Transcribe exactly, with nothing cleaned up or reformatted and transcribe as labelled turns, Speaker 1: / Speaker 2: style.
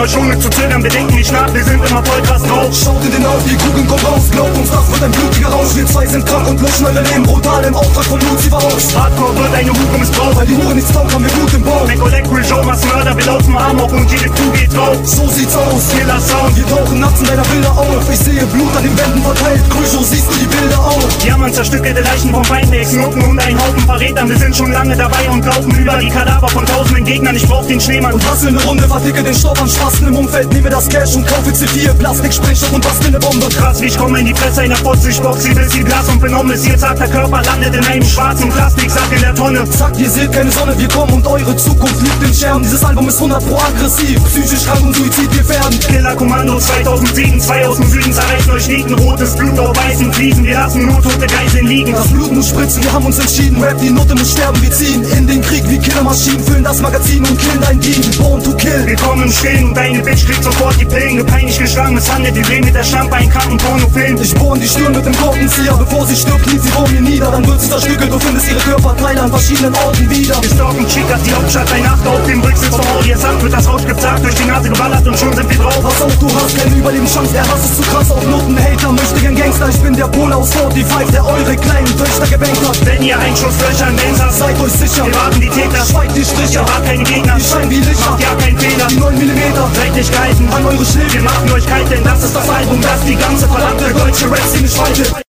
Speaker 1: euch ohne zu zögern, bedenken nicht nach, wir sind immer voll krass drauf.
Speaker 2: Schaut in den Augen, die Kugeln kommen raus, glaubt uns, das wird ein blutiger Rausch. Wir zwei sind krank und löschen eure Leben brutal im Auftrag von Lucifer aus.
Speaker 1: Hardcore wird eine Hure missbraucht,
Speaker 2: Weil die Hure nichts taugt, haben wir Blut im Bauch.
Speaker 1: Mac Electric Joe, was Mörder, wir laufen Amok und jede Kuh geht drauf.
Speaker 2: So sieht's aus,
Speaker 1: Killer Sound,
Speaker 2: wir tauchen nachts in deiner Bilder auf. Ich sehe Blut an den Wänden verteilt, Krüscho, siehst du die Bilder auch.
Speaker 1: ja man zerstückelte Leichen vom Feind, Ex-Noten und ein Haufen Verrätern. Wir sind schon lange dabei und laufen über die Kadaver von tausenden Gegnern. Ich brauch den Schneemann
Speaker 2: Und hassel eine Runde, verticke den Stoff an Spasten im Umfeld. Nehme das Cash und kaufe C vier, Plastik, Sprengstoff und bastel eine Bombe.
Speaker 1: krass, wie ich komme in die Fresse einer Fotze. Ich box sie bis sie Glas und benommen ist. Ihr zarter Körper landet in einem schwarzen Plastiksack in der Tonne.
Speaker 2: Zack, ihr seht keine Sonne, wir kommen und eure Zukunft liegt im Scherben. Dieses Album ist hundert pro aggressiv, psychisch krank und suizidgefährdend.
Speaker 1: Killer Kommando zweitausendsieben, zwei aus dem Süden zerreißen euch Nieten. Rotes Blut auf weißen Fliesen, wir lassen nur tote Geiseln liegen.
Speaker 2: Das Blut muss spritzen, wir haben uns entschieden. Rap, die Note muss sterben, wir ziehen in den Krieg wie Killermaschinen. Füllen das Magazin und killen dein Team, born to kill.
Speaker 1: Wir kommen im Stillen und deine Bitch kriegt sofort die Pillen. Gepeinigt geschlagen, misshandelt, wir drehen mit der Schlampe einen kranken Pornofilm.
Speaker 2: Ich bohr in die Stirn mit dem Korkenzieher, bevor sie stirbt, kniet sie vor mir nieder. Dann wird sie zerstückelt, du findest ihre Körperteile an verschiedenen Orten wieder.
Speaker 1: Wir stalken Chicas, die Hauptstadt bei Nacht auf dem Rücksitz vom Audi S acht. Wird das Rausch gezagt, durch die Nase geballert und schon sind wir drauf.
Speaker 2: Pass auf, du hast keine Überlebenschance, der Hass ist zu krass auf Noten. Hater, möchtigen Gangster, ich bin der Pol aus fünfundvierzig, der eure kleinen Töchter gebankt hat.
Speaker 1: Wenn ihr Einschusslöcher im Benz habt,
Speaker 2: Seid euch sicher,
Speaker 1: wir warten die Täter.
Speaker 2: schweigt die Striche,
Speaker 1: Ihr wart keine Gegner,
Speaker 2: die scheinen wie Lichter,
Speaker 1: macht ja keinen Fehler.
Speaker 2: die neun Millimeter
Speaker 1: Seid nicht gehalten
Speaker 2: an eure
Speaker 1: Wir
Speaker 2: Schläge.
Speaker 1: machen euch kalt, denn das ist das Album, das die ganze verdammte deutsche Rap-Szene spaltet.